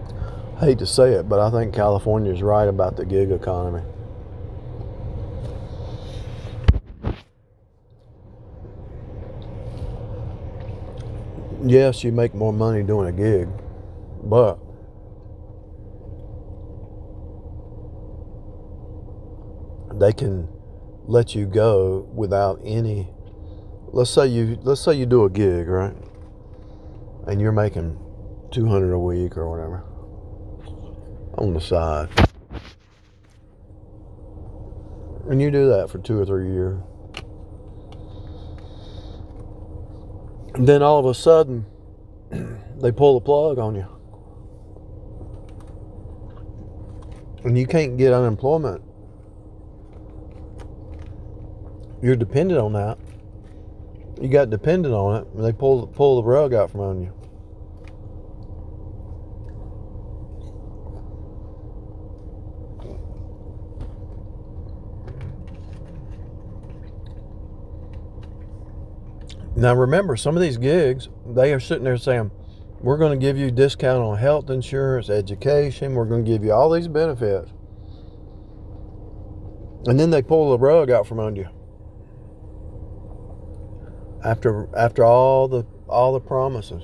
I hate to say it, but I think California is right about the gig economy. Yes, you make more money doing a gig, but they can let you go without any. Let's say you do a gig, right? And you're making 200 a week or whatever on the side. And you do that for 2 or 3 years. And then all of a sudden, they pull the plug on you. And you can't get unemployment. You're dependent on that. You got dependent on it, and they pull the rug out from under you. Now remember, some of these gigs, they are sitting there saying, we're going to give you discount on health insurance, education, we're going to give you all these benefits. And then they pull the rug out from under you. After all the promises.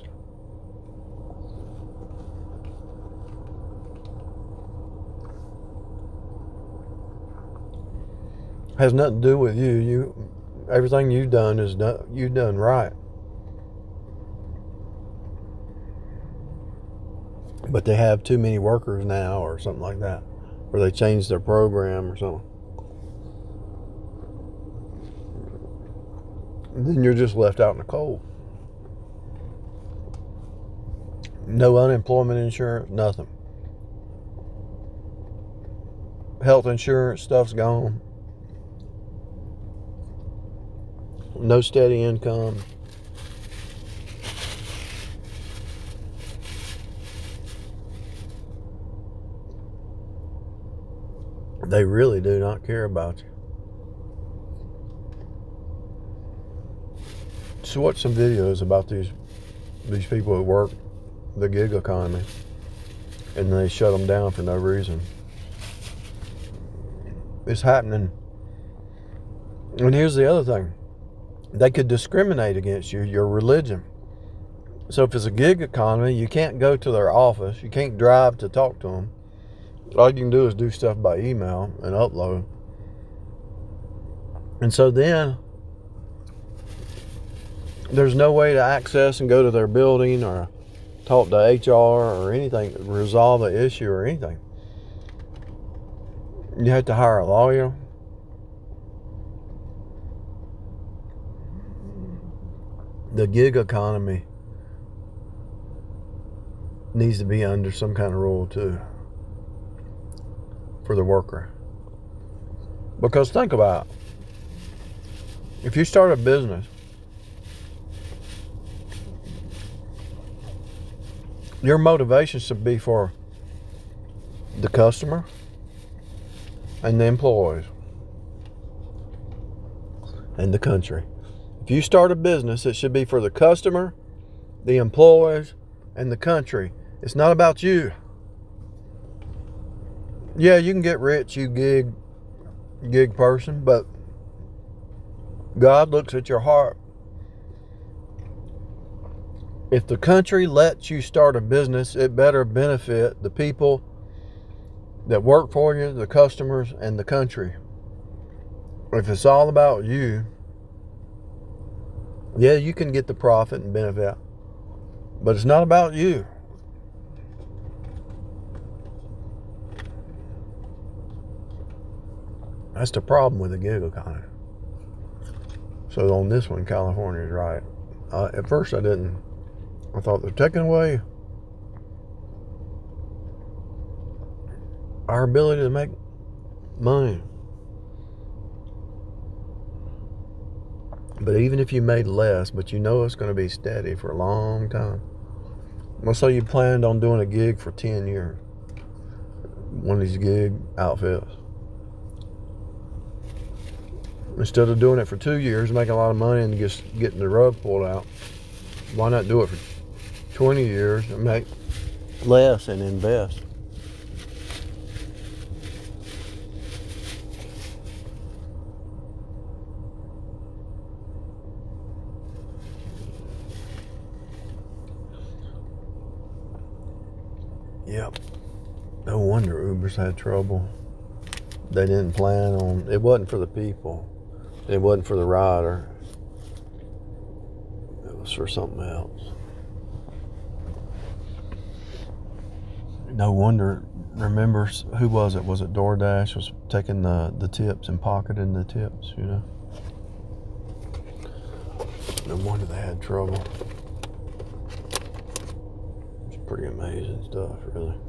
Has nothing to do with you. Everything you've done you've done right. But they have too many workers now or something like that. Or they changed their program or something. And then you're just left out in the cold. No unemployment insurance, nothing. Health insurance stuff's gone. No steady income. They really do not care about you. So watch some videos about these people who work the gig economy, and they shut them down for no reason. It's happening. And here's the other thing. They could discriminate against you, your religion. So if it's a gig economy, you can't go to their office. You can't drive to talk to them. All you can do is do stuff by email and upload. And so then there's no way to access and go to their building or talk to HR or anything, resolve an issue or anything. You have to hire a lawyer. The gig economy needs to be under some kind of rule too for the worker. Because think about it. If you start a business, your motivation should be for the customer and the employees and the country. If you start a business, it should be for the customer, the employees, and the country. It's not about you. Yeah, you can get rich, you gig person, but God looks at your heart. If the country lets you start a business, it better benefit the people that work for you, the customers, and the country. If it's all about you, yeah, you can get the profit and benefit, but it's not about you. That's the problem with the gig economy. So on this one, California is right. At first I didn't. I thought they're taking away our ability to make money. But even if you made less, but you know it's going to be steady for a long time. Let's say you planned on doing a gig for 10 years. One of these gig outfits. Instead of doing it for 2 years, making a lot of money and just getting the rug pulled out, why not do it for 20 years and make less and invest. Yep. No wonder Uber's had trouble. They didn't plan on it. Wasn't for the people. It wasn't for the rider. It was for something else. No wonder. Remember, who was it? Was it DoorDash was taking the tips and pocketing the tips, you know? No wonder they had trouble. It's pretty amazing stuff, really.